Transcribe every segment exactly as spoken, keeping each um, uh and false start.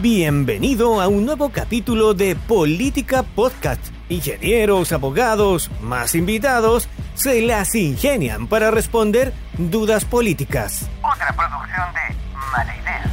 Bienvenido a un nuevo capítulo de Política Podcast. Ingenieros, abogados, más invitados, se las ingenian para responder dudas políticas. Otra producción de Mala Idea.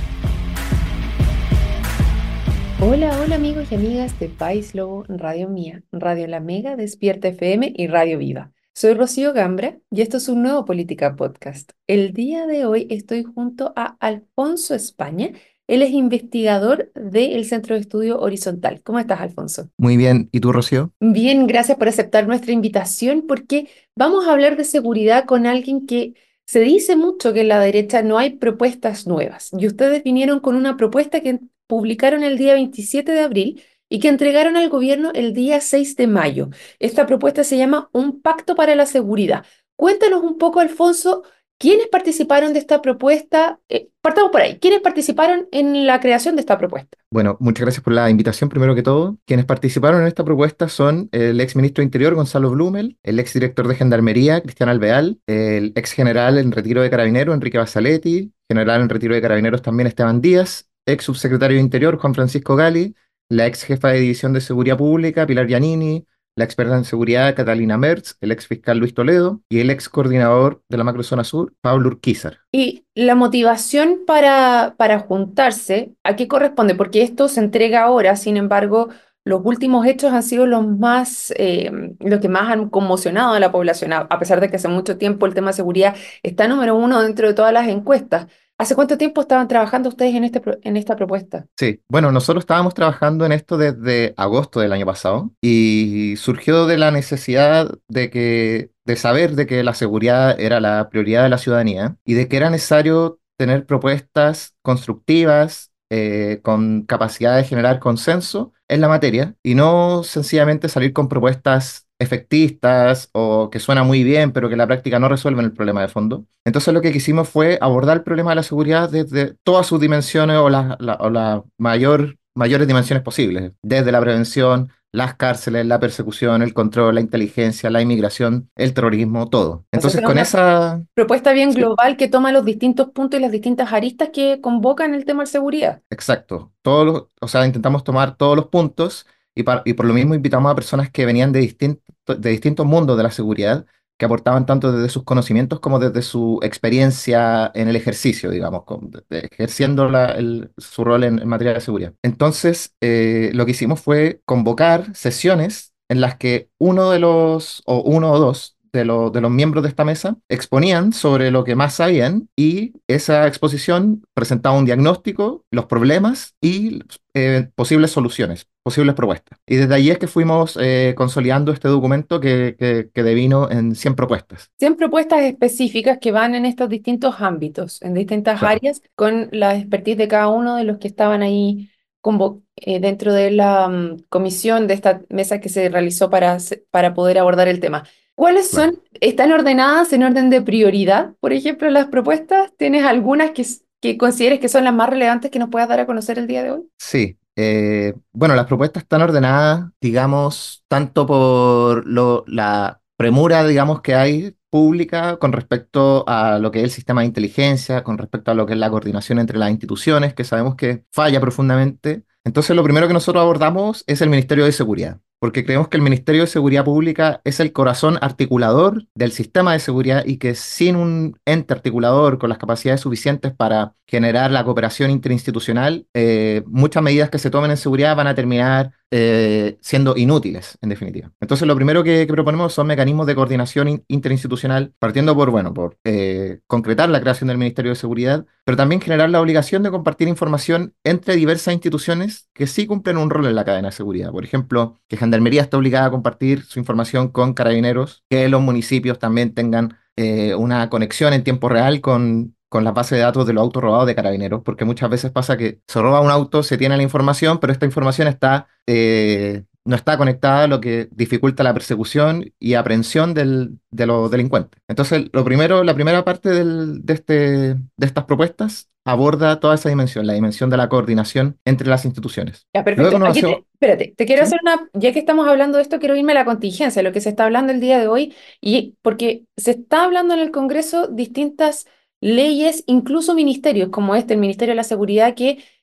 Hola, hola amigos y amigas de País Lobo, Radio Mía, Radio La Mega, Despierta F M y Radio Viva. Soy Rocío Gambra y esto es un nuevo Política Podcast. El día de hoy estoy junto a Alfonso España. Él es investigador del Centro de Estudio Horizontal. ¿Cómo estás, Alfonso? Muy bien. ¿Y tú, Rocío? Bien, gracias por aceptar nuestra invitación porque vamos a hablar de seguridad con alguien que se dice mucho que en la derecha no hay propuestas nuevas. Y ustedes vinieron con una propuesta que publicaron el día veintisiete de abril y que entregaron al gobierno el día seis de mayo. Esta propuesta se llama Un Pacto para la Seguridad. Cuéntanos un poco, Alfonso, ¿quiénes participaron de esta propuesta? Eh, partamos por ahí. ¿Quiénes participaron en la creación de esta propuesta? Bueno, muchas gracias por la invitación, primero que todo. Quienes participaron en esta propuesta son el ex ministro de Interior, Gonzalo Blumel, el ex director de Gendarmería, Cristian Alvear, el ex general en retiro de Carabineros, Enrique Basaletti, general en retiro de Carabineros también Esteban Díaz, ex subsecretario de Interior, Juan Francisco Gali, la ex jefa de División de Seguridad Pública, Pilar Giannini, la experta en seguridad, Catalina Merz, el ex fiscal Luis Toledo y el ex coordinador de la Macrozona Sur, Pablo Urquizar. Y la motivación para, para juntarse, ¿a qué corresponde? Porque esto se entrega ahora, sin embargo, los últimos hechos han sido los más, eh, los que más han conmocionado a la población, a, a pesar de que hace mucho tiempo el tema de seguridad está número uno dentro de todas las encuestas. ¿Hace cuánto tiempo estaban trabajando ustedes en, este, pro- en esta propuesta? Sí, bueno, nosotros estábamos trabajando en esto desde agosto del año pasado y surgió de la necesidad de que, de saber de que la seguridad era la prioridad de la ciudadanía y de que era necesario tener propuestas constructivas eh, con capacidad de generar consenso en la materia y no sencillamente salir con propuestas efectistas o que suena muy bien, pero que en la práctica no resuelven el problema de fondo. Entonces lo que quisimos fue abordar el problema de la seguridad desde todas sus dimensiones o las la, o la mayor, mayores dimensiones posibles, desde la prevención, las cárceles, la persecución, el control, la inteligencia, la inmigración, el terrorismo, todo. O sea, Entonces es con una esa... propuesta bien Sí, global que toma los distintos puntos y las distintas aristas que convocan el tema de seguridad. exacto. Todos los- o sea, intentamos tomar todos los puntos y, par- y por lo mismo invitamos a personas que venían de, distinto- de distintos mundos de la seguridad, que aportaban tanto desde sus conocimientos como desde su experiencia en el ejercicio, digamos, con- de- de- ejerciendo la- el- su rol en, en materia de seguridad. Entonces, eh, lo que hicimos fue convocar sesiones en las que uno de los, o uno o dos, de, los de los miembros de esta mesa exponían sobre lo que más sabían y esa exposición presentaba un diagnóstico, los problemas y eh, posibles soluciones, posibles propuestas. Y desde ahí es que fuimos eh, consolidando este documento que, que, que devino en cien propuestas. cien propuestas específicas que van en estos distintos ámbitos, en distintas Claro. áreas, con la expertise de cada uno de los que estaban ahí convo- eh, dentro de la mm, comisión de esta mesa que se realizó para, se- para poder abordar el tema. ¿Cuáles Claro. son? ¿Están ordenadas en orden de prioridad, por ejemplo, las propuestas? ¿Tienes algunas que, s- que consideres que son las más relevantes que nos puedas dar a conocer el día de hoy? Sí, eh, bueno, las propuestas están ordenadas, digamos, tanto por lo- la premura, digamos, que hay pública con respecto a lo que es el sistema de inteligencia, con respecto a lo que es la coordinación entre las instituciones, que sabemos que falla profundamente. Entonces, lo primero que nosotros abordamos es el Ministerio de Seguridad, porque creemos que el Ministerio de Seguridad Pública es el corazón articulador del sistema de seguridad y que sin un ente articulador con las capacidades suficientes para generar la cooperación interinstitucional, eh, muchas medidas que se tomen en seguridad van a terminar eh, siendo inútiles, en definitiva. Entonces, lo primero que, que proponemos son mecanismos de coordinación in- interinstitucional, partiendo por, bueno, por eh, concretar la creación del Ministerio de Seguridad, pero también generar la obligación de compartir información entre diversas instituciones que sí cumplen un rol en la cadena de seguridad. Por ejemplo, que Gendarmería está obligada a compartir su información con Carabineros, que los municipios también tengan eh, una conexión en tiempo real con, con las bases de datos de los autos robados de Carabineros, porque muchas veces pasa que se roba un auto, se tiene la información, pero esta información está, eh, no está conectada, lo que dificulta la persecución y aprehensión del- de los delincuentes. Entonces, lo primero, la primera parte del- de, este, de estas propuestas aborda toda esa dimensión, la dimensión de la coordinación entre las instituciones. Ya, perfecto. Luego nos Aquí te- hacemos... espérate, te quiero ¿Sí? hacer una, ya que estamos hablando de esto, quiero irme a la contingencia, lo que se está hablando el día de hoy, y porque se está hablando en el Congreso distintas leyes, incluso ministerios como este, el Ministerio de la Seguridad, que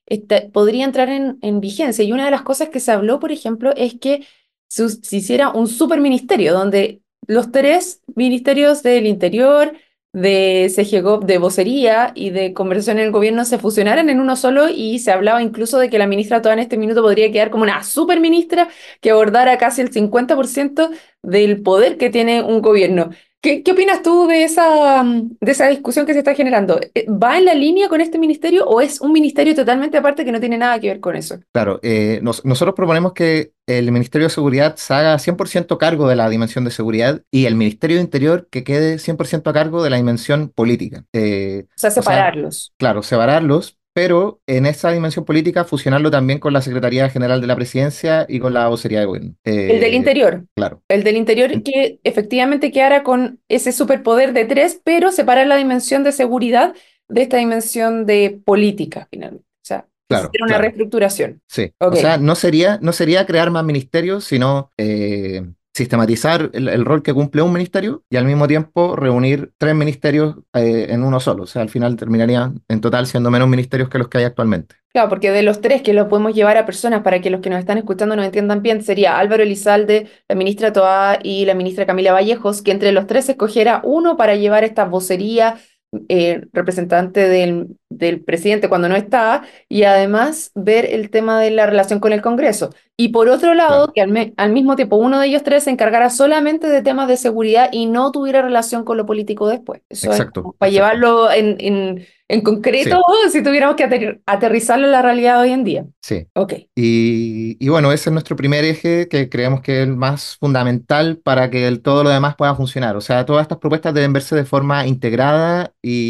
esta- podría entrar en, en vigencia. Y una de las cosas que se habló, por ejemplo, es que se, se hiciera un superministerio donde los tres ministerios del Interior, de C G Gov, de Vocería y de Conversación en el Gobierno se fusionaran en uno solo, y se hablaba incluso de que la ministra toda en este minuto podría quedar como una superministra que abordara casi el cincuenta por ciento del poder que tiene un gobierno. ¿Qué, qué opinas tú de esa, mm, de esa discusión que se está generando? Eh, ¿Va en la línea con este ministerio o es un ministerio totalmente aparte que no tiene nada que ver con eso? Claro, eh, nos- nosotros proponemos que el Ministerio de Seguridad se haga cien por ciento cargo de la dimensión de seguridad y el Ministerio de Interior que quede cien por ciento a cargo de la dimensión política. Eh, O sea, o sea, separarlos. claro, separarlos, pero en esa dimensión política fusionarlo también con la Secretaría General de la Presidencia y con la Vocería de Gobierno. El del Eh, interior. claro. El del interior En- que efectivamente quedara con ese superpoder de tres, pero separar la dimensión de seguridad de esta dimensión de política, finalmente. O sea, que se Claro, hiciera una claro. reestructuración. Sí, Ok, o sea, no sería, no sería crear más ministerios, sino eh, sistematizar el, el rol que cumple un ministerio y al mismo tiempo reunir tres ministerios eh, en uno solo. O sea, al final terminarían en total siendo menos ministerios que los que hay actualmente. claro, porque de los tres que lo podemos llevar a personas para que los que nos están escuchando nos entiendan bien, sería Álvaro Elizalde, la ministra Toá y la ministra Camila Vallejos, que entre los tres se escogiera uno para llevar esta vocería, eh, representante del, del presidente cuando no está, y además ver el tema de la relación con el Congreso. Y por otro lado, Claro, que al, me- al mismo tiempo uno de ellos tres se encargara solamente de temas de seguridad y no tuviera relación con lo político después. Eso es exacto, como para exacto. llevarlo en, en, en concreto, Sí, si tuviéramos que ater- aterrizarlo en la realidad hoy en día. sí. Ok, Y, y bueno, ese es nuestro primer eje que creemos que es el más fundamental para que el- todo lo demás pueda funcionar. O sea, todas estas propuestas deben verse de forma integrada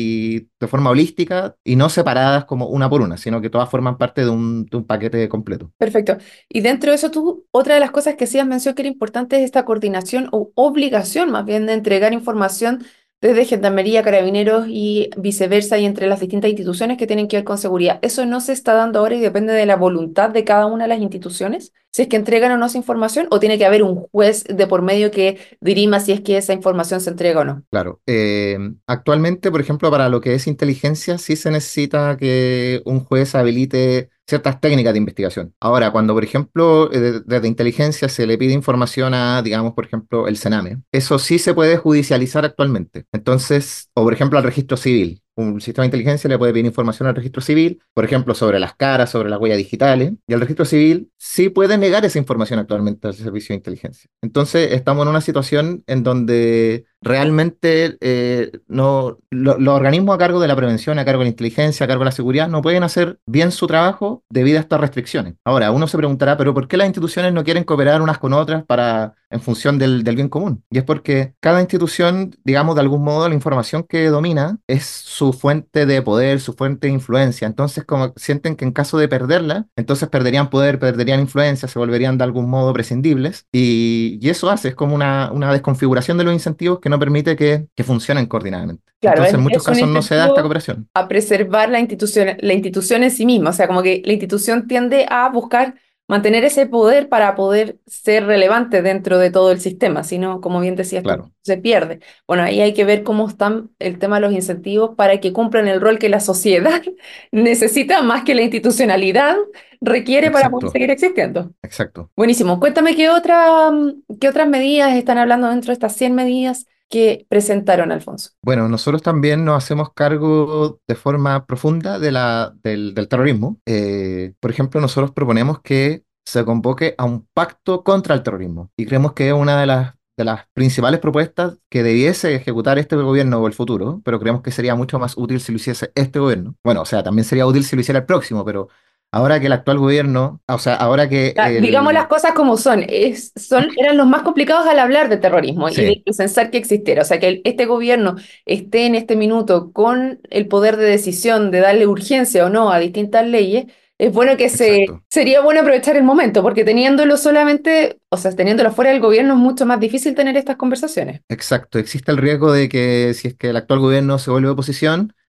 y de forma holística y no separadas como una por una, sino que todas forman parte de un, de un paquete completo. perfecto. Y dentro de eso, tú, otra de las cosas que sí has mencionado que era importante es esta coordinación o obligación más bien de entregar información desde Gendarmería, Carabineros y viceversa, y entre las distintas instituciones que tienen que ver con seguridad. Eso no se está dando ahora y depende de la voluntad de cada una de las instituciones, si es que entregan o no esa información, o tiene que haber un juez de por medio que dirima si es que esa información se entrega o no. Claro, eh, actualmente, por ejemplo, para lo que es inteligencia, sí se necesita que un juez habilite ciertas técnicas de investigación. Ahora, cuando, por ejemplo, eh, de- desde inteligencia se le pide información a, digamos, por ejemplo, el Sename, eso sí se puede judicializar actualmente. Entonces, o por ejemplo, al registro civil. Un sistema de inteligencia le puede pedir información al registro civil, por ejemplo, sobre las caras, sobre las huellas digitales, y el registro civil sí puede negar esa información actualmente al servicio de inteligencia. Entonces, estamos en una situación en donde realmente eh, no, lo- los organismos a cargo de la prevención, a cargo de la inteligencia, a cargo de la seguridad, no pueden hacer bien su trabajo debido a estas restricciones. Ahora, uno se preguntará, ¿pero por qué las instituciones no quieren cooperar unas con otras para, en función del, del bien común? Y es porque cada institución, digamos, de algún modo, la información que domina es su fuente de poder, su fuente de influencia. Entonces, como sienten que en caso de perderla, entonces perderían poder, perderían influencia, se volverían de algún modo prescindibles. Y, y eso hace, es como una, una desconfiguración de los incentivos que no permite que, que funcionen coordinadamente. Claro, Entonces, es, en muchos es un casos no se da esta incentivo cooperación. a preservar la institución, la institución en sí misma. O sea, como que la institución tiende a buscar mantener ese poder para poder ser relevante dentro de todo el sistema, si no, como bien decías tú, Claro, se pierde. Bueno, ahí hay que ver cómo están el tema de los incentivos para que cumplan el rol que la sociedad necesita más que la institucionalidad requiere para poder exacto, seguir existiendo. exacto. Buenísimo. Cuéntame qué otra, mm, qué otras medidas están hablando dentro de estas cien medidas que presentaron, Alfonso. Bueno, nosotros también nos hacemos cargo de forma profunda de la, del, del terrorismo. Eh, por ejemplo, nosotros proponemos que se convoque a un pacto contra el terrorismo y creemos que es una de las, de las principales propuestas que debiese ejecutar este gobierno o el futuro, pero creemos que sería mucho más útil si lo hiciese este gobierno. Bueno, o sea, también sería útil si lo hiciera el próximo, pero ahora que el actual gobierno, o sea, ahora que Ya, digamos las el... cosas como son, es, son, eran los más complicados al hablar de terrorismo y Sí, de pensar que existiera. O sea, que el- este gobierno esté en este minuto con el poder de decisión de darle urgencia o no a distintas leyes, es bueno que se, exacto. sería bueno aprovechar el momento, porque teniéndolo solamente, o sea, teniéndolo fuera del gobierno es mucho más difícil tener estas conversaciones. Exacto, existe el riesgo de que si es que el actual gobierno se vuelve oposición,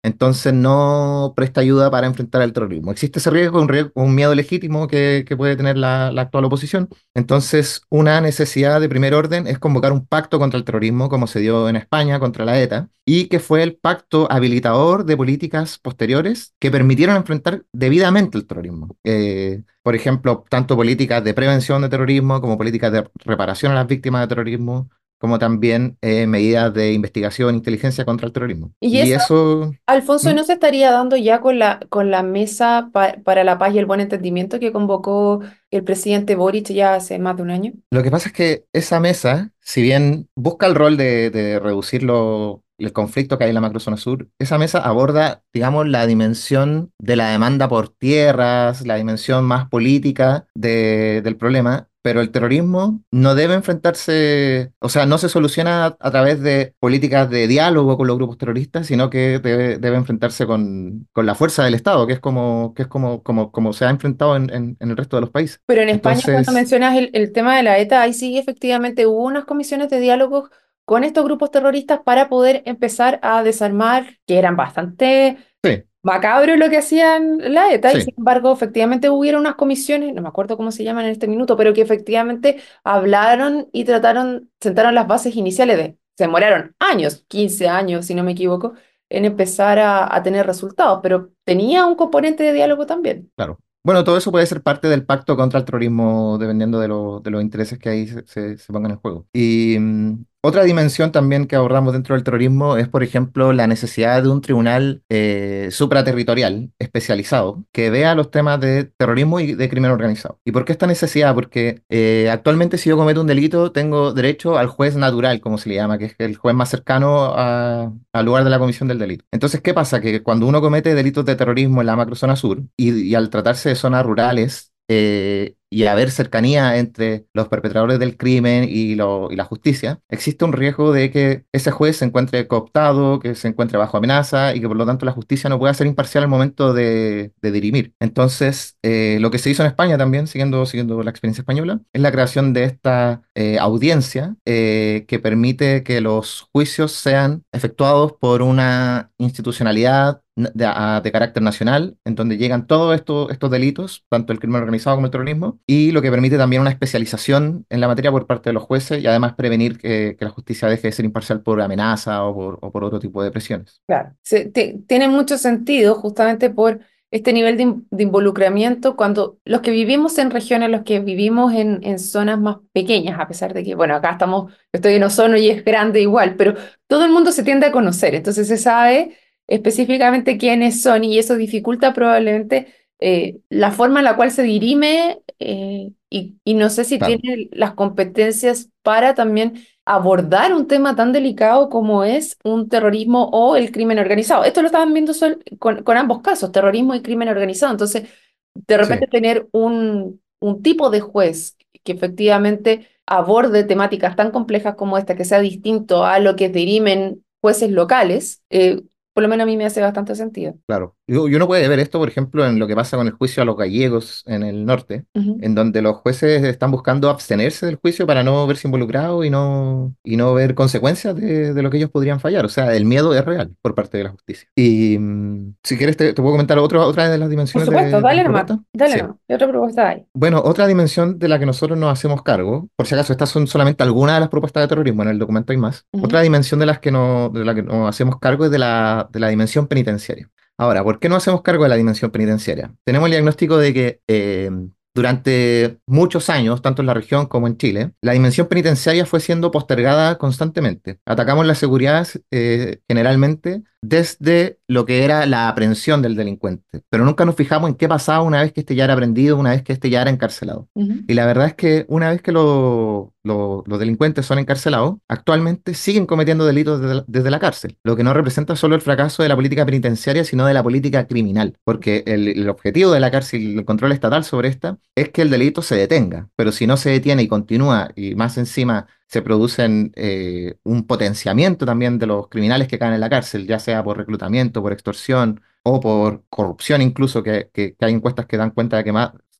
entonces no presta ayuda para enfrentar el terrorismo. Existe ese riesgo, un, riesgo, un miedo legítimo que, que puede tener la, la actual oposición. Entonces, una necesidad de primer orden es convocar un pacto contra el terrorismo, como se dio en España contra la ETA, y que fue el pacto habilitador de políticas posteriores que permitieron enfrentar debidamente el terrorismo. Eh, por ejemplo, tanto políticas de prevención de terrorismo como políticas de reparación a las víctimas de terrorismo, como también eh, medidas de investigación e inteligencia contra el terrorismo. Y Y eso, eso... Alfonso, ¿Mm? ¿no se estaría dando ya con la, con la mesa pa- para la paz y el buen entendimiento que convocó el presidente Boric ya hace más de un año? Lo que pasa es que esa mesa, si bien busca el rol de, de reducir lo- el conflicto que hay en la macrozona sur, esa mesa aborda, digamos, la dimensión de la demanda por tierras, la dimensión más política de- del problema, pero el terrorismo no debe enfrentarse, o sea, no se soluciona a, a través de políticas de diálogo con los grupos terroristas, sino que debe, debe enfrentarse con, con la fuerza del Estado, que es como, que es como, como, como se ha enfrentado en en- en el resto de los países. Pero en España, cuando Entonces, mencionas el, el tema de la ETA, ahí sí efectivamente hubo unas comisiones de diálogo con estos grupos terroristas para poder empezar a desarmar, que eran bastante sí, macabros lo que hacían la ETA, y sin sí, embargo, efectivamente hubieron unas comisiones, no me acuerdo cómo se llaman en este minuto, pero que efectivamente hablaron y trataron, sentaron las bases iniciales de, se demoraron años, quince años, si no me equivoco, en empezar a, a tener resultados, pero tenía un componente de diálogo también. claro. Bueno, todo eso puede ser parte del pacto contra el terrorismo dependiendo de, lo- de los intereses que ahí se, se- se pongan en juego. Y mm, otra dimensión también que abordamos dentro del terrorismo es, por ejemplo, la necesidad de un tribunal eh, supraterritorial especializado que vea los temas de terrorismo y de crimen organizado. ¿Y por qué esta necesidad? Porque eh, actualmente si yo cometo un delito tengo derecho al juez natural, como se le llama, que es el juez más cercano a- al lugar de la comisión del delito. Entonces, ¿qué pasa? Que cuando uno comete delitos de terrorismo en la macrozona sur y, y al tratarse de zonas rurales, eh, y haber cercanía entre los perpetradores del crimen y, lo- y la justicia, existe un riesgo de que ese juez se encuentre cooptado, que se encuentre bajo amenaza y que por lo tanto la justicia no pueda ser imparcial al momento de, de dirimir. Entonces, eh, lo que se hizo en España también, siguiendo, siguiendo la experiencia española, es la creación de esta eh, audiencia eh, que permite que los juicios sean efectuados por una institucionalidad n- de, a- de carácter nacional, en donde llegan todos estos, estos delitos, tanto el crimen organizado como el terrorismo, y lo que permite también una especialización en la materia por parte de los jueces y además prevenir que, que la justicia deje de ser imparcial por amenaza o por, o por otro tipo de presiones. Claro, se- te- tiene mucho sentido justamente por este nivel de, in- de involucramiento cuando los que vivimos en regiones, los que vivimos en, en zonas más pequeñas, a pesar de que, bueno, acá estamos, yo estoy en Osorno y es grande igual, pero todo el mundo se tiende a conocer, entonces se sabe específicamente quiénes son y eso dificulta probablemente eh, la forma en la cual se dirime eh, y, y no sé si Claro, tiene las competencias para también abordar un tema tan delicado como es un terrorismo o el crimen organizado. Esto lo estaban viendo sol- con, con ambos casos, terrorismo y crimen organizado. Entonces, de sí. repente tener un, un tipo de juez que efectivamente aborde temáticas tan complejas como esta, que sea distinto a lo que dirimen jueces locales, eh, por lo menos a mí me hace bastante sentido. Claro. Y y uno puede ver esto, por ejemplo, en lo que pasa con el juicio a los gallegos en el norte, Ujú. en donde los jueces están buscando abstenerse del juicio para no verse involucrados y no, y no ver consecuencias de, de lo que ellos podrían fallar. O sea, el miedo es real por parte de la justicia. Y mm, si quieres, te, te puedo comentar otra, otra de las Por dimensiones supuesto, de, de dale la nomás, propuesta. dale Sí. nomás. ¿Qué otra propuesta hay? Bueno, otra dimensión de la que nosotros nos hacemos cargo, por si acaso, estas son solamente algunas de las propuestas de terrorismo, en el documento hay más. Ujú. Otra dimensión de las que no, de la que nos hacemos cargo es de la, de la dimensión penitenciaria. Ahora, ¿por qué no hacemos cargo de la dimensión penitenciaria? Tenemos el diagnóstico de que eh, durante muchos años, tanto en la región como en Chile, la dimensión penitenciaria fue siendo postergada constantemente. Atacamos la seguridad eh, generalmente desde lo que era la aprehensión del delincuente, pero nunca nos fijamos en qué pasaba una vez que este ya era aprendido, una vez que este ya era encarcelado. Ujú. Y la verdad es que una vez que lo- lo- los delincuentes son encarcelados, actualmente siguen cometiendo delitos desde la, desde la cárcel, lo que no representa solo el fracaso de la política penitenciaria, sino de la política criminal, porque el, el objetivo de la cárcel y el control estatal sobre esta es que el delito se detenga, pero si no se detiene y continúa, y más encima se producen eh, un potenciamiento también de los criminales que caen en la cárcel, ya sea por reclutamiento, por extorsión o por corrupción incluso, que, que- que hay encuestas que dan cuenta de que más,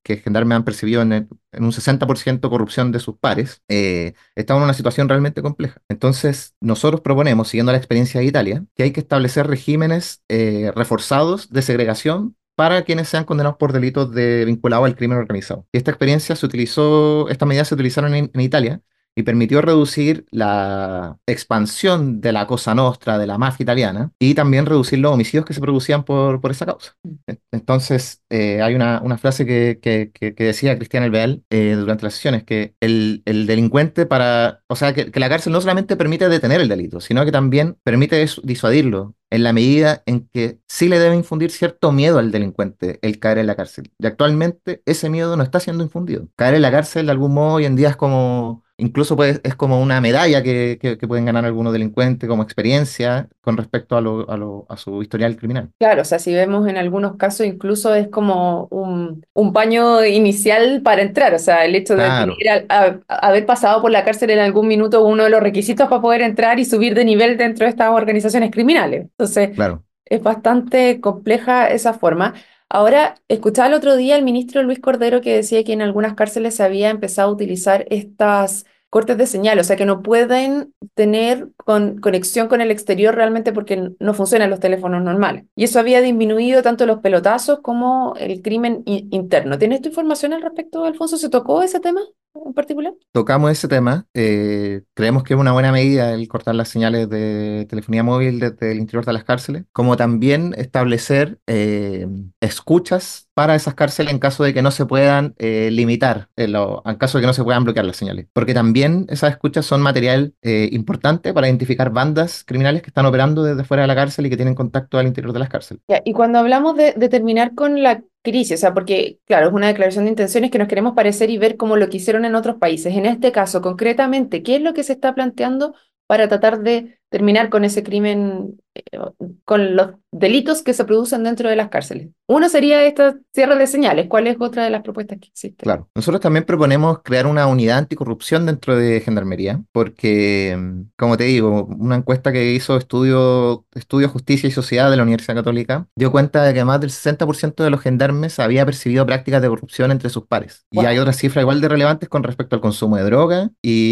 que gendarmes han percibido en, el- en un sesenta por ciento corrupción de sus pares, eh, estamos en una situación realmente compleja. Entonces, nosotros proponemos, siguiendo la experiencia de Italia, que hay que establecer regímenes eh, reforzados de segregación para quienes sean condenados por delitos de, vinculados al crimen organizado. Y esta experiencia se utilizó, estas medidas se utilizaron en, en Italia y permitió reducir la expansión de la Cosa Nostra, de la mafia italiana, y también reducir los homicidios que se producían por, por esa causa. En- Entonces, eh, hay una, una frase que, que- que- que decía Cristian Alvear eh, durante las sesiones, que el, el delincuente para, o sea, que, que la cárcel no solamente permite detener el delito, sino que también permite dis- disuadirlo, en la medida en que sí le debe infundir cierto miedo al delincuente el caer en la cárcel. Y actualmente ese miedo no está siendo infundido. Caer en la cárcel de algún modo hoy en día es como, incluso puede- es como una medalla que, que- que pueden ganar algunos delincuentes como experiencia con respecto a, lo- a, lo- a su historial criminal. Claro, o sea, si vemos en algunos casos incluso es como un, un paño inicial para entrar, o sea, el hecho de Claro, tener a- a- haber pasado por la cárcel en algún minuto uno de los requisitos para poder entrar y subir de nivel dentro de estas organizaciones criminales. Entonces, claro. es bastante compleja esa forma. Ahora, escuchaba el otro día al ministro Luis Cordero que decía que en algunas cárceles se había empezado a utilizar estas cortes de señal, o sea que no pueden tener con- conexión con el exterior realmente porque no funcionan los teléfonos normales. Y eso había disminuido tanto los pelotazos como el crimen i- interno. ¿Tienes tu información al respecto, Alfonso? ¿Se tocó ese tema en particular? Tocamos ese tema. Eh, creemos que es una buena medida el cortar las señales de telefonía móvil desde el interior de las cárceles, como también establecer eh, escuchas para esas cárceles en caso de que no se puedan eh, limitar, en, lo- en caso de que no se puedan bloquear las señales. Porque también esas escuchas son material eh, importante para identificar bandas criminales que están operando desde fuera de la cárcel y que tienen contacto al interior de las cárceles. Ya, y cuando hablamos de, de terminar con la crisis, o sea, porque, claro, es una declaración de intenciones que nos queremos parecer y ver como lo que hicieron en otros países. En este caso, concretamente, ¿qué es lo que se está planteando para tratar de terminar con ese crimen, eh, con los delitos que se producen dentro de las cárceles? Uno sería esta cierre de señales. ¿Cuál es otra de las propuestas que existen? Claro. Nosotros también proponemos crear una unidad anticorrupción dentro de Gendarmería, porque, mm, como te digo, una encuesta que hizo Estudio, Estudio Justicia y Sociedad de la Universidad Católica dio cuenta de que más del sesenta por ciento de los gendarmes había percibido prácticas de corrupción entre sus pares. Y hay Wow. otras cifras igual de relevantes con respecto al consumo de droga,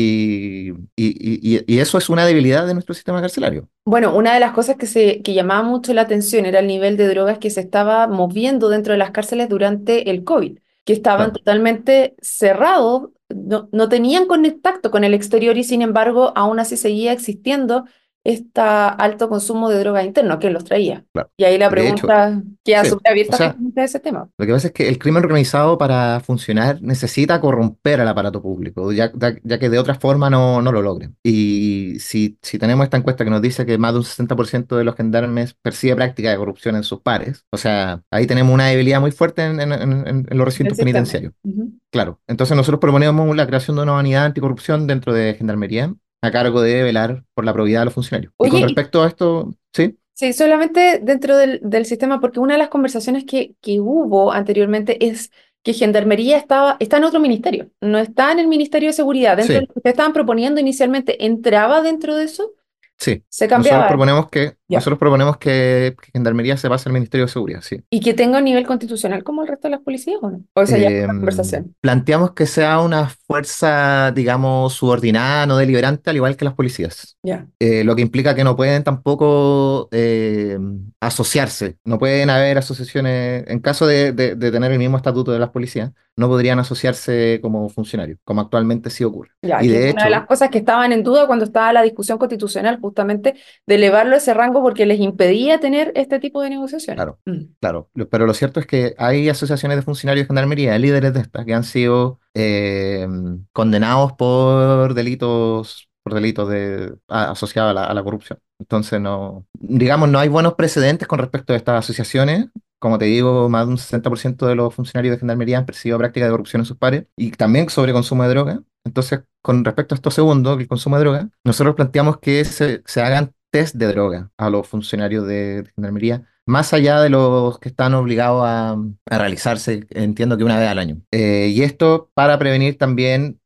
y, y, y- y eso es una debilidad de nuestro sistema carcelario. Bueno, una de las cosas que, se, que llamaba mucho la atención era el nivel de drogas que se estaba moviendo dentro de las cárceles durante el COVID, que estaban Claro. totalmente cerrados, no, no tenían contacto con el exterior y sin embargo aún así seguía existiendo este alto consumo de droga interno que los traía. Claro. Y ahí la De hecho, pregunta queda sí. súper O abierta sea, justamente a ese tema. lo que pasa es que el crimen organizado para funcionar necesita corromper al aparato público, ya, ya- ya que de otra forma no, no lo logren. Y si, si tenemos esta encuesta que nos dice que más de un sesenta por ciento de los gendarmes percibe práctica de corrupción en sus pares, o sea, ahí tenemos una debilidad muy fuerte en, en- en- en- en los El recintos sistema. penitenciarios. Ujú. Claro, entonces nosotros proponemos la creación de una unidad anticorrupción dentro de Gendarmería a cargo de velar por la probidad de los funcionarios. Y con Oye, y respecto a esto, sí, sí, solamente dentro del, del sistema, porque una de las conversaciones que, que hubo anteriormente es que Gendarmería estaba, está en otro ministerio, no está en el Ministerio de Seguridad. Dentro de sí. lo que ustedes estaban proponiendo inicialmente, ¿entraba dentro de eso? Sí, Se nosotros cambiaba. proponemos que, Ya. nosotros proponemos que, que Gendarmería se pase al Ministerio de Seguridad, sí. ¿Y que tenga un nivel constitucional como el resto de las policías o no? O esa ya es Eh, otra conversación. Planteamos que sea una fuerza, digamos, subordinada, no deliberante, al igual que las policías. Ya. Eh, lo que implica que no pueden tampoco eh, asociarse, no pueden haber asociaciones, en caso de, de- de tener el mismo estatuto de las policías, no podrían asociarse como funcionarios, como actualmente sí ocurre. Ya, Y que es de una de las hecho, cosas que estaban en duda cuando estaba la discusión constitucional, justamente de elevarlo a ese rango porque les impedía tener este tipo de negociaciones. claro, Mm. claro, lo- pero lo cierto es que hay asociaciones de funcionarios de Gendarmería, líderes de estas, que han sido eh, condenados por delitos, por delitos de, a- asociados a la, a la corrupción. Entonces, no, digamos, no hay buenos precedentes con respecto a estas asociaciones. Como te digo, más de un sesenta por ciento de los funcionarios de Gendarmería han percibido prácticas de corrupción en sus pares y también sobre consumo de droga. Entonces, con respecto a esto segundo, el consumo de droga, nosotros planteamos que se, se hagan test de droga a los funcionarios de, de Gendarmería, más allá de los que están obligados a, a realizarse, entiendo que una vez al año. Eh, y esto para prevenir también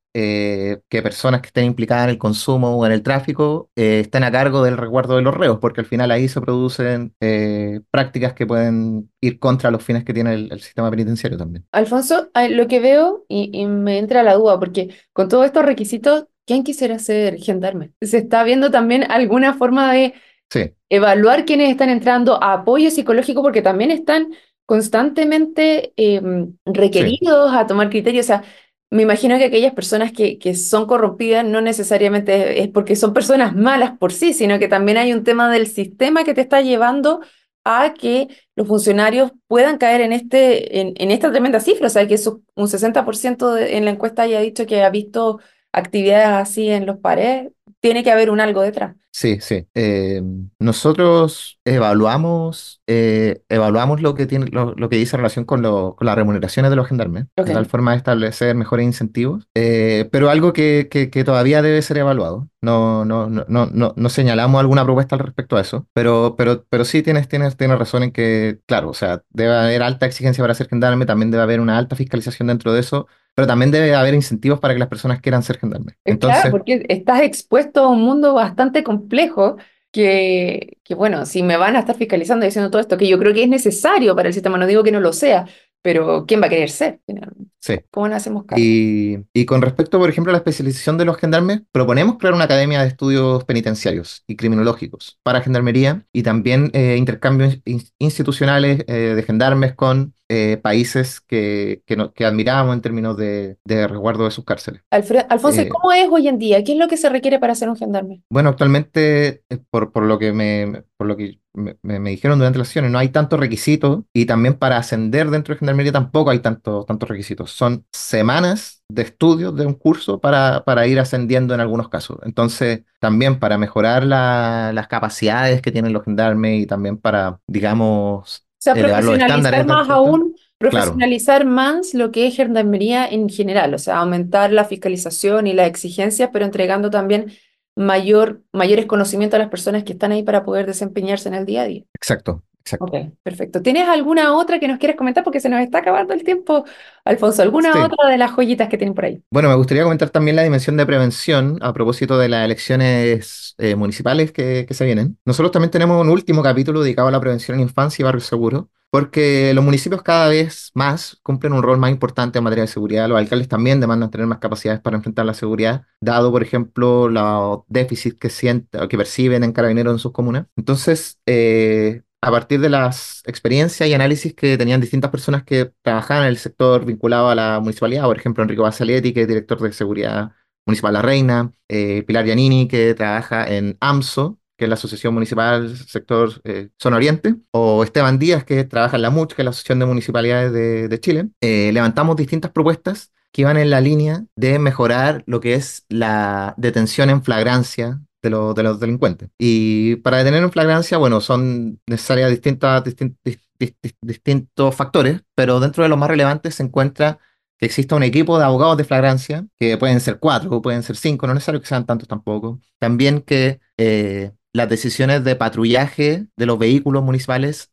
eh, que personas que estén implicadas en el consumo o en el tráfico eh, estén a cargo del resguardo de los reos, porque al final ahí se producen eh, prácticas que pueden ir contra los fines que tiene el, el sistema penitenciario también. Alfonso, ah, lo que veo y, y me entra la duda, porque con todos estos requisitos, ¿quién quisiera ser gendarme? ¿Se está viendo también alguna forma de Sí, evaluar quiénes están entrando a apoyo psicológico? Porque también están constantemente eh, sí, requeridos a tomar criterios. O sea, me imagino que aquellas personas que, que son corrompidas no necesariamente es porque son personas malas por sí, sino que también hay un tema del sistema que te está llevando a que los funcionarios puedan caer en, este, en, en esta tremenda cifra. O sea, que su- un sesenta por ciento de- en la encuesta haya dicho que ha visto actividades así en los paredes. Tiene que haber un algo detrás. sí, sí. Eh, nosotros evaluamos, eh, evaluamos lo que tiene, lo, lo que dice en relación con, lo- con las remuneraciones de los gendarmes, de tal Ok. forma de establecer mejores incentivos, eh, pero algo que, que- que todavía debe ser evaluado. No, no, no, no, no, no señalamos alguna propuesta al respecto a eso, pero, pero, pero sí tienes, tienes, tienes razón en que, claro, o sea, debe haber alta exigencia para ser gendarme, también debe haber una alta fiscalización dentro de eso, pero también debe haber incentivos para que las personas quieran ser gendarmes. Eh, Claro, Entonces, porque estás expuesto a un mundo bastante complejo que, que, bueno, si me van a estar fiscalizando y diciendo todo esto, que yo creo que es necesario para el sistema, no digo que no lo sea, pero ¿quién va a querer ser? Finalmente? sí. ¿Cómo nos hacemos cargo? Y, y con respecto, por ejemplo, a la especialización de los gendarmes, proponemos crear una academia de estudios penitenciarios y criminológicos para gendarmería y también eh, intercambios in- institucionales eh, de gendarmes con eh, países que, que, no- que admiramos en términos de, de resguardo de sus cárceles. Alfredo, Alfonso, ¿y Eh, cómo es hoy en día? ¿Qué es lo que se requiere para ser un gendarme? Bueno, actualmente, eh, por, por lo que me, por lo que me, me- me dijeron durante las sesiones, no hay tantos requisitos y también para ascender dentro de Gendarmería tampoco hay tanto- tantos requisitos. Son semanas de estudio de un curso para, para ir ascendiendo en algunos casos. Entonces, también para mejorar la- las capacidades que tienen los gendarmes y también para, digamos, O sea, elevar los profesionalizar estándares más dentro de esto. aún, Claro. profesionalizar más lo que es gendarmería en general, o sea, aumentar la fiscalización y las exigencias, pero entregando también mayor, mayores conocimientos a las personas que están ahí para poder desempeñarse en el día a día. Exacto, exacto. Ok, perfecto. ¿Tienes alguna otra que nos quieras comentar? Porque se nos está acabando el tiempo, Alfonso. ¿Alguna Sí. otra de las joyitas que tienen por ahí? Bueno, me gustaría comentar también la dimensión de prevención a propósito de las elecciones eh, municipales que, que se vienen. Nosotros también tenemos un último capítulo dedicado a la prevención en infancia y barrio seguro, porque los municipios cada vez más cumplen un rol más importante en materia de seguridad. Los alcaldes también demandan tener más capacidades para enfrentar la seguridad, dado, por ejemplo, los déficits que sienten o que perciben en carabineros en sus comunas. Entonces, eh, a partir de las experiencias y análisis que tenían distintas personas que trabajaban en el sector vinculado a la municipalidad, por ejemplo, Enrico Basaletti, que es director de seguridad municipal La Reina, eh, Pilar Giannini, que trabaja en AMSO, que es la Asociación Municipal Sector eh, Zona Oriente, o Esteban Díaz, que trabaja en la M U C, que es la Asociación de Municipalidades de, de Chile. Eh, levantamos distintas propuestas que iban en la línea de mejorar lo que es la detención en flagrancia de, lo- de los delincuentes. Y para detener en flagrancia, bueno, son necesarias distintas, distin- dis- dis- dis- distintos factores, pero dentro de los más relevantes se encuentra que exista un equipo de abogados de flagrancia, que pueden ser cuatro o pueden ser cinco, no es necesario que sean tantos tampoco. También que eh, las decisiones de patrullaje de los vehículos municipales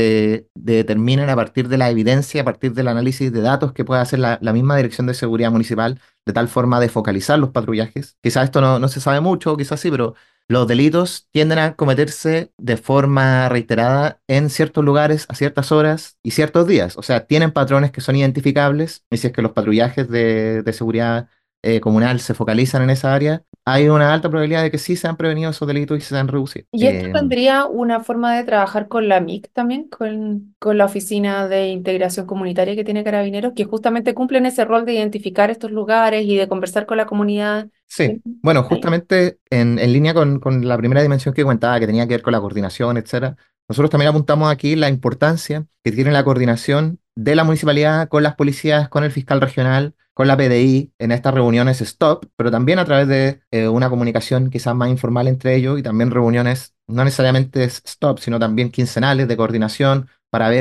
se determinen a partir de la evidencia, a partir del análisis de datos que pueda hacer la, la misma Dirección de Seguridad Municipal, de tal forma de focalizar los patrullajes. Quizás esto no, no se sabe mucho, quizás sí, pero los delitos tienden a cometerse de forma reiterada en ciertos lugares, a ciertas horas y ciertos días. O sea, tienen patrones que son identificables y si es que los patrullajes de, de seguridad eh, comunal se focalizan en esa área, hay una alta probabilidad de que sí se han prevenido esos delitos y se han reducido. ¿Y esto Eh, tendría una forma de trabajar con la M I C también, con, con la Oficina de Integración Comunitaria que tiene Carabineros, que justamente cumplen ese rol de identificar estos lugares y de conversar con la comunidad? Sí, ¿Sí? bueno, Ahí. justamente en, en línea con, con la primera dimensión que comentaba, que tenía que ver con la coordinación, etcétera, nosotros también apuntamos aquí la importancia que tiene la coordinación de la municipalidad con las policías, con el fiscal regional, con la P D I en estas reuniones stop, pero también a través de eh, una comunicación quizás más informal entre ellos y también reuniones no necesariamente stop, sino también quincenales de coordinación para ver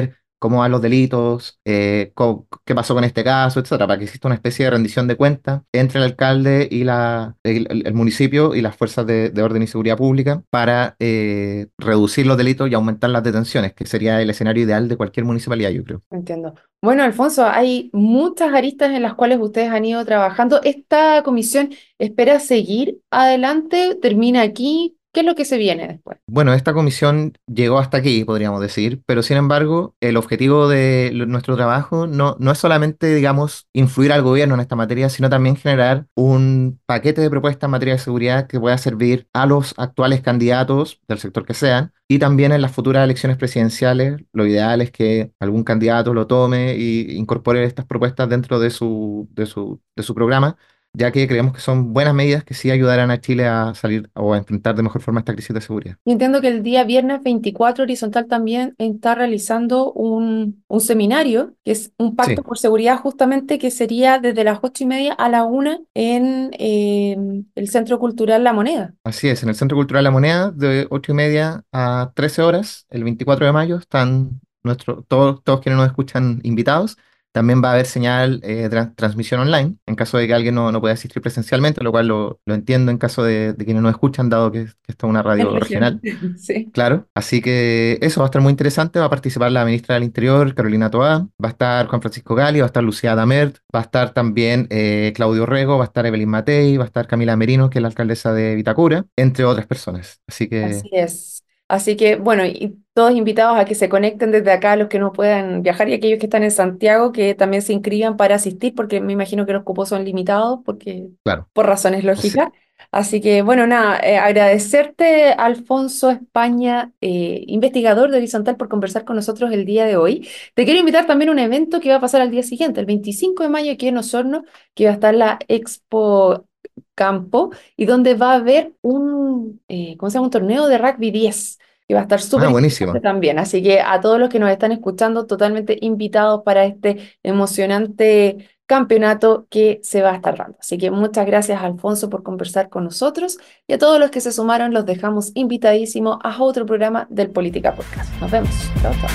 cómo van los delitos, eh, co- qué pasó con este caso, etcétera, para que exista una especie de rendición de cuentas entre el alcalde y la, el, el- el municipio y las fuerzas de, de orden y seguridad pública para eh, reducir los delitos y aumentar las detenciones, que sería el escenario ideal de cualquier municipalidad, yo creo. Entiendo. Bueno, Alfonso, hay muchas aristas en las cuales ustedes han ido trabajando. ¿Esta comisión espera seguir adelante? ¿Termina aquí? ¿Qué es lo que se viene después? Bueno, esta comisión llegó hasta aquí, podríamos decir, pero sin embargo, el objetivo de lo- nuestro trabajo no, no es solamente, digamos, influir al gobierno en esta materia, sino también generar un paquete de propuestas en materia de seguridad que pueda servir a los actuales candidatos del sector que sean y también en las futuras elecciones presidenciales. Lo ideal es que algún candidato lo tome e incorpore estas propuestas dentro de su, de su, de su programa, ya que creemos que son buenas medidas que sí ayudarán a Chile a salir o a enfrentar de mejor forma esta crisis de seguridad. Y entiendo que el día viernes veinticuatro Horizontal también está realizando un, un seminario, que es un pacto Sí, por seguridad justamente, que sería desde las ocho y media a la una en eh, el Centro Cultural La Moneda. así es. En el Centro Cultural La Moneda, de ocho y media a trece horas, el veinticuatro de mayo, están nuestro, todos, todos quienes nos escuchan invitados. También va a haber señal de transmisión online, en caso de que alguien no, no pueda asistir presencialmente, lo cual lo, lo entiendo en caso de, de quienes nos escuchan, dado que, que esta es una En radio región. regional. Sí. Claro, así que eso va a estar muy interesante. Va a participar la ministra del Interior, Carolina Toá, va a estar Juan Francisco Gali, va a estar Lucía Damert, va a estar también eh, Claudio Rego, va a estar Evelyn Matei, va a estar Camila Merino, que es la alcaldesa de Vitacura, entre otras personas. Así que, Así es. Así que, bueno, y todos invitados a que se conecten desde acá, los que no puedan viajar y aquellos que están en Santiago, que también se inscriban para asistir, porque me imagino que los cupos son limitados, porque claro, por razones así- lógicas. Así que, bueno, nada, eh, agradecerte, Alfonso España, eh, investigador de Horizontal, por conversar con nosotros el día de hoy. Te quiero invitar también a un evento que va a pasar al día siguiente, el veinticinco de mayo, aquí en Osorno, que va a estar la Expo Campo y donde va a haber un, eh, ¿cómo se llama? Un torneo de rugby diez, que va a estar ah, súper interesante buenísimo. también. Así que a todos los que nos están escuchando, totalmente invitados para este emocionante campeonato que se va a estar dando. Así que muchas gracias, Alfonso, por conversar con nosotros, y a todos los que se sumaron los dejamos invitadísimos a otro programa del Política Podcast. Nos vemos. Chao, chao.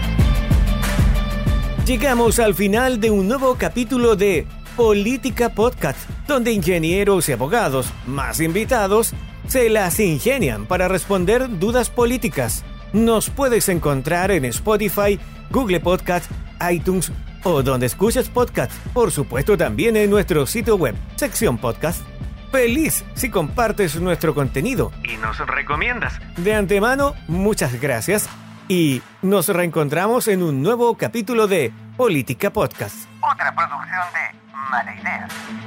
Llegamos al final de un nuevo capítulo de Política Podcast, donde ingenieros y abogados, más invitados, se las ingenian para responder dudas políticas. Nos puedes encontrar en Spotify, Google Podcast, iTunes o donde escuches podcast. Por supuesto, también en nuestro sitio web, sección podcast. Feliz si compartes nuestro contenido y nos recomiendas. De antemano, muchas gracias y nos reencontramos en un nuevo capítulo de Política Podcast. Otra producción de Mala Idea.